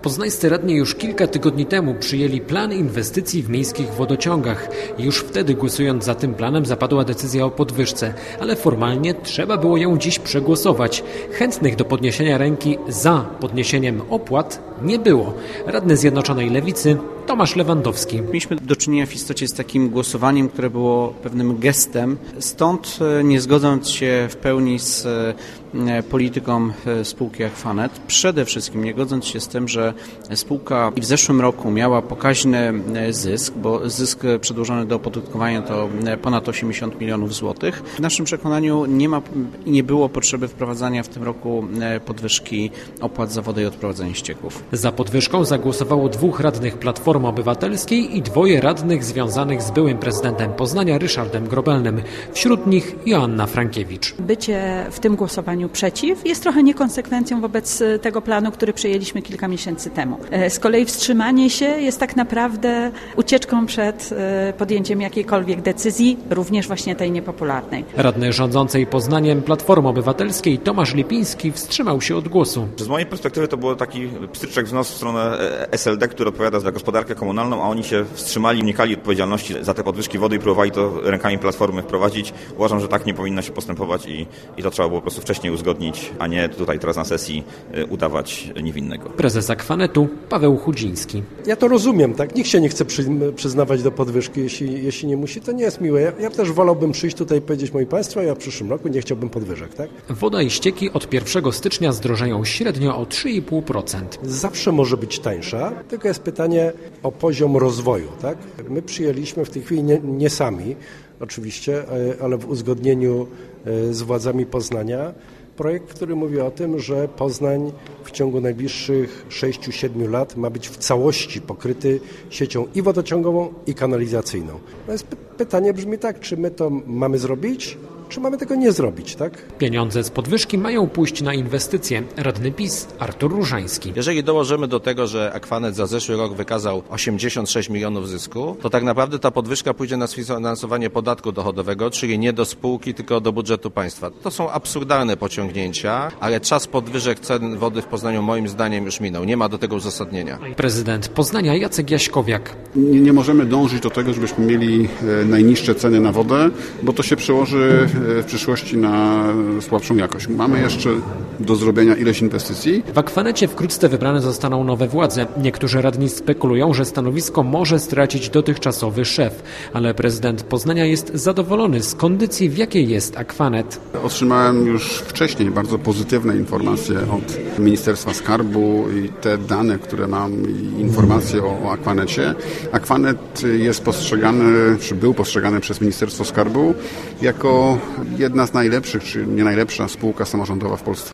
Poznańscy radni już kilka tygodni temu przyjęli plan inwestycji w miejskich wodociągach. Już wtedy, głosując za tym planem, zapadła decyzja o podwyżce, ale formalnie trzeba było ją dziś przegłosować. Chętnych do podniesienia ręki za podniesieniem opłat nie było. Radny Zjednoczonej Lewicy Tomasz Lewandowski. Mieliśmy do czynienia w istocie z takim głosowaniem, które było pewnym gestem. Stąd nie zgodząc się w pełni z polityką spółki Aquanet, przede wszystkim nie godząc się z tym, że spółka w zeszłym roku miała pokaźny zysk, bo zysk przedłożony do opodatkowania to ponad 80 milionów złotych. W naszym przekonaniu nie było potrzeby wprowadzania w tym roku podwyżki opłat za wodę i odprowadzanie ścieków. Za podwyżką zagłosowało 2 radnych Platformy Obywatelskiej i 2 radnych związanych z byłym prezydentem Poznania Ryszardem Grobelnym. Wśród nich Joanna Frankiewicz. Bycie w tym głosowaniu przeciw jest trochę niekonsekwencją wobec tego planu, który przyjęliśmy kilka miesięcy temu. Z kolei wstrzymanie się jest tak naprawdę ucieczką przed podjęciem jakiejkolwiek decyzji, również właśnie tej niepopularnej. Radny rządzącej Poznaniem Platformy Obywatelskiej Tomasz Lipiński wstrzymał się od głosu. Z mojej perspektywy to był taki pstryczek w nos w stronę SLD, który odpowiada za gospodarkę komunalną, a oni się wstrzymali, unikali odpowiedzialności za te podwyżki wody i próbowali to rękami Platformy wprowadzić. Uważam, że tak nie powinno się postępować i to trzeba było po prostu wcześniej uzgodnić, a nie tutaj teraz na sesji udawać niewinnego. Prezes Aquanetu Paweł Chudziński. Ja to rozumiem, tak? Nikt się nie chce przyznawać do podwyżki, jeśli nie musi, to nie jest miłe. Ja też wolałbym przyjść tutaj i powiedzieć, moi państwo, ja w przyszłym roku nie chciałbym podwyżek, tak? Woda i ścieki od 1 stycznia zdrożeją średnio o 3,5%. Zawsze może być tańsza, tylko jest pytanie o poziom rozwoju, tak? My przyjęliśmy w tej chwili nie sami, oczywiście, ale w uzgodnieniu z władzami Poznania projekt, który mówi o tym, że Poznań w ciągu najbliższych 6-7 lat ma być w całości pokryty siecią i wodociągową, i kanalizacyjną. Więc pytanie brzmi tak, czy my to mamy zrobić, czy mamy tego nie zrobić, tak? Pieniądze z podwyżki mają pójść na inwestycje. Radny PiS Artur Różański. Jeżeli dołożymy do tego, że Aquanet za zeszły rok wykazał 86 milionów zysku, to tak naprawdę ta podwyżka pójdzie na sfinansowanie podatku dochodowego, czyli nie do spółki, tylko do budżetu państwa. To są absurdalne pociągnięcia, ale czas podwyżek cen wody w Poznaniu moim zdaniem już minął. Nie ma do tego uzasadnienia. Prezydent Poznania Jacek Jaśkowiak. Nie możemy dążyć do tego, żebyśmy mieli najniższe ceny na wodę, bo to się przełoży w przyszłości na słabszą jakość. Mamy jeszcze do zrobienia ileś inwestycji. W Aquanecie wkrótce wybrane zostaną nowe władze. Niektórzy radni spekulują, że stanowisko może stracić dotychczasowy szef, ale prezydent Poznania jest zadowolony z kondycji, w jakiej jest Aquanet. Otrzymałem już wcześniej bardzo pozytywne informacje od Ministerstwa Skarbu i te dane, które mam, i informacje o Aquanecie. Aquanet jest postrzegany, czy był postrzegany przez Ministerstwo Skarbu jako jedna z najlepszych, czy nie najlepsza spółka samorządowa w Polsce.